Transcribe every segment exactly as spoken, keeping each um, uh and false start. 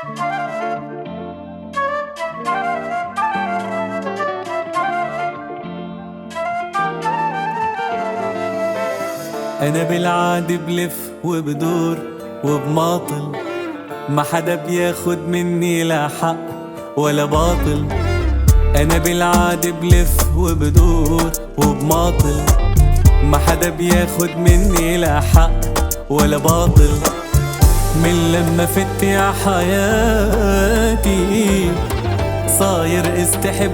أنا بالعادي بلف وبدور وبماطل، ما حدا بياخد مني لا حق ولا باطل. أنا بالعادي بلف وبدور وبماطل، ما حدا بياخد مني لا حق ولا باطل. من لما فت يا حياتي صاير استحب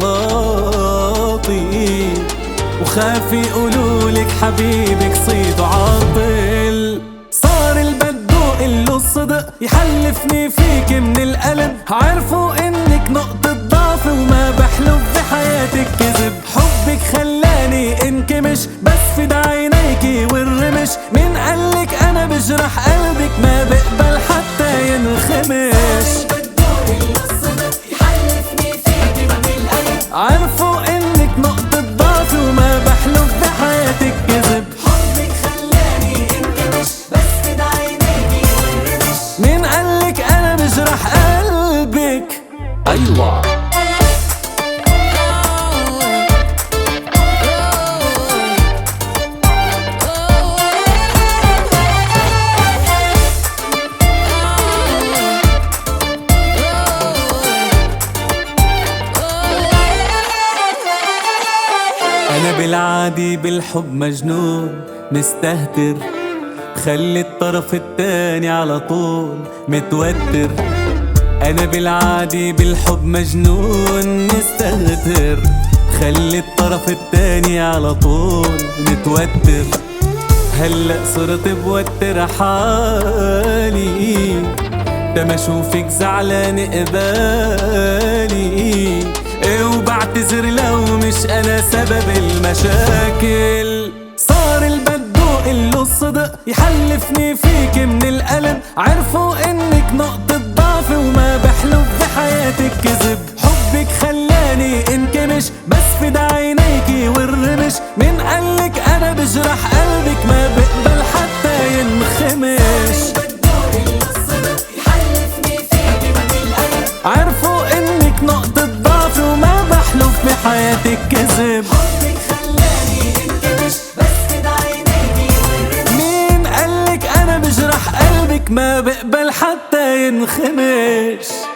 أغلاطي، وخاف يقولولك حبيبك صيت عاطل. صار البدو إله الصدق يحلفني فيك من القلب، عرفوا إنك نقطة ضعف وما بحلف بحياتك كذب. حبك خلاني انكمش بس في عينيكي والرمش، مين قالك أنا بجرح قلبك ما بقبل حتى ينخمش. عرفوا إنك نقطة ضعف وما بحلف بحياتك كذب. حبك خلاني انكمش بس في عينيكي والرمش، مين قالك أنا بجرح قلبك؟ أيوة أنا بالعادي بالحب مجنون مستهتر، خلي الطرف التاني على طول متوتر. أنا بالعادي بالحب مجنون مستهتر، خلي الطرف التاني على طول متوتر. هلأ صرت بوتر حالي تما اشوفك زعلان قبالي، وبعتذر لو مش أنا سبب المشاكل. صار البدو إله الصدق يحلفني فيك من القلب، عرفوا إنك نقطة ضعف وما بحلف بحياتك كذب. حبك خلاني انكمش بس في عينيكي والرمش، مين قالك أنا بجرح قلبك ما بقبل حتى ينخمش. عرفوا إنك نقطة ضعف وما بحلف بحياتك كذب. حبك خلاني انكمش بس في عينيكي والرمش، مين قالك أنا بجرح قلبك ما بقبل حتى ينخمش.